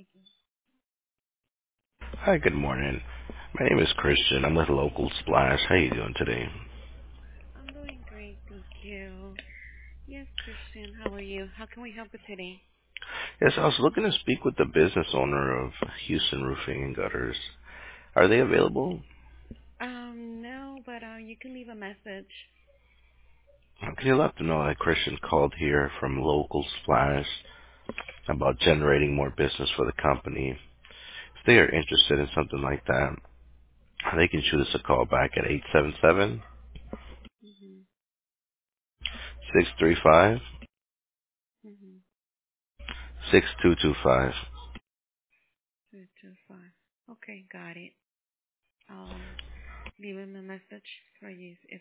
Hi, good morning. My name is Christian. I'm with Local Splash. How you doing today? I'm doing great, thank you. Yes, Christian, how are you? How can we help you today? Yes, I was looking to speak with the business owner of Houston Roofing and Gutters. Are they available? No, but you can leave a message. Can you let them know that Christian called here from Local Splash about generating more business for the company? If they are interested in something like that, they can shoot us a call back at Mhm. 877-635-6225. Mhm. 225. Okay, got it. I'll leave him a message for you. If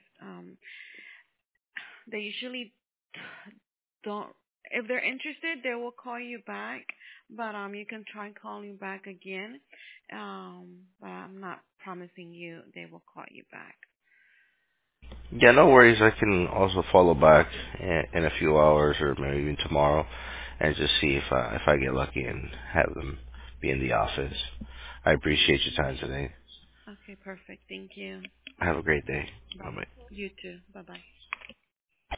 they usually don't, if they're interested, they will call you back. But you can try calling back again. But I'm not promising you they will call you back. Yeah, no worries. I can also follow back in a few hours or maybe even tomorrow and just see if I get lucky and have them be in the office. I appreciate your time today. Okay, perfect. Thank you. Have a great day. Bye. Bye-bye. You too. Bye bye.